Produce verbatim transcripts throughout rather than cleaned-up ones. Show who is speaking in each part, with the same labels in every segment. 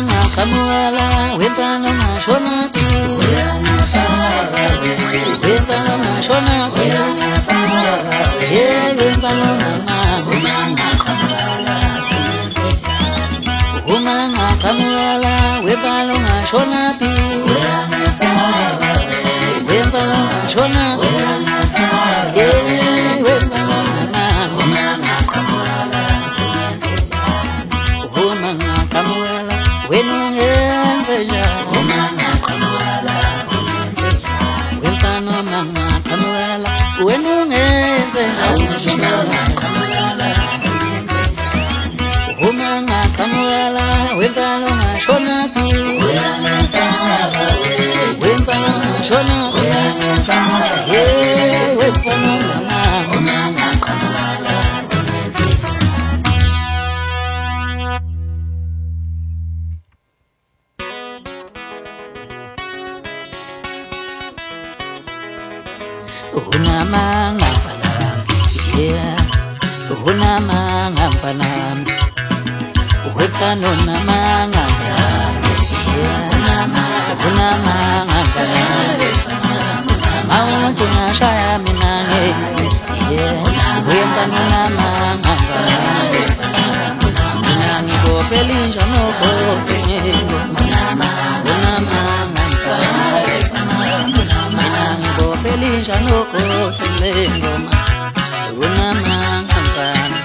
Speaker 1: Umanga kamuala wempana mashona Uyana samara wempana mashona Uyana samara yeah wempana mama Umanga kamuala Umanga kamuala wempana mashona Uyana samara wempana mashona Uyana samara yeah wempana mama Umanga kamuala Umanga kamuala wenungenzeja Umanga kamuala wempano mama kamuala wenungenzeja Umanga kamuala Umanga kamuala wempano mashona Uyana samara wempano mashona Uyana samara yeah wempano mama Umanga kamuala Unamanga panam, yeah. Unamanga panam, wekano namanga panam, yeah. Unamanga panam, mauntu nashaya minane, yeah. Wekano namanga panam, minani go pelinja no go penyengo, unamanga panam. Belisha no kotengo unamanga mpana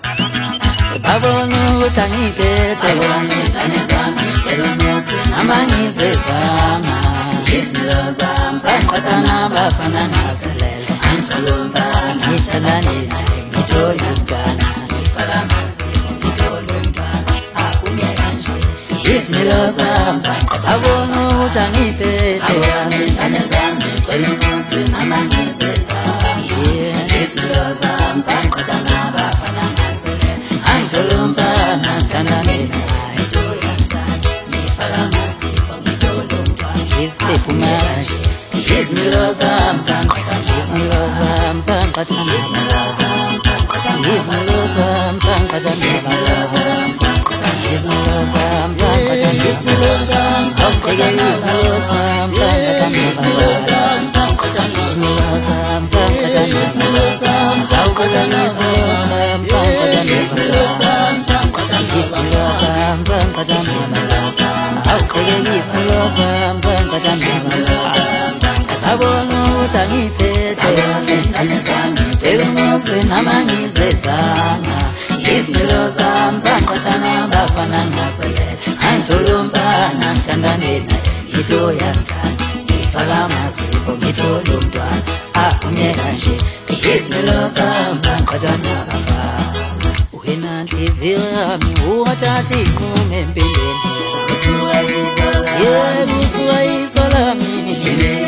Speaker 1: babonu tanite tewani tanizami elonyosi amanize zama ismiloza msakatana bafana naselele antolumba nitalani nitoya mjana nifalamasi nitolumba akumye anje ismiloza msakatana babonu tanite tewani tanizami elonyosi amanize zama yeah ismiloza msakatana bafana naselele antolumba nitalani nitoya mjana nifalamasi nitolumba ismiloza Ismiloza msankata, Ismiloza msankata, Ismiloza msankata, Ismiloza msankata, Ismiloza msankata, Ismiloza msankata, Ismiloza msankata, Ismiloza msankata, Ismiloza msankata, Ismiloza msankata, Ismiloza msankata, Ismiloza msankata, Ismiloza msankata, Ismiloza msankata, Ismiloza msankata, Ismiloza Abono tanipete Elumose namanize zana Ismiloza msankatana bafana nasale Antolumba na mchandanena Ito ya mchana Ifalamasi pomito lumdwa Akumye kanje Ismiloza msankatana bafa Uena ntizirami Uwatati kumempileni Musuwa izola Ye musuwa izola Mini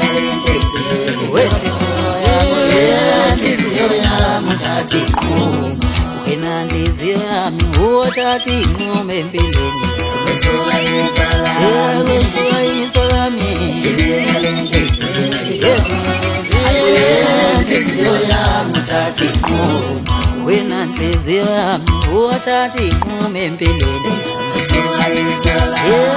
Speaker 1: Wena ndizio yami uotati ngume mbeleni Wesuwa isola Wesuwa isola mi Ndizio yami utati ngume Wena ndizio yami uotati ngume mbeleni Wesuwa isola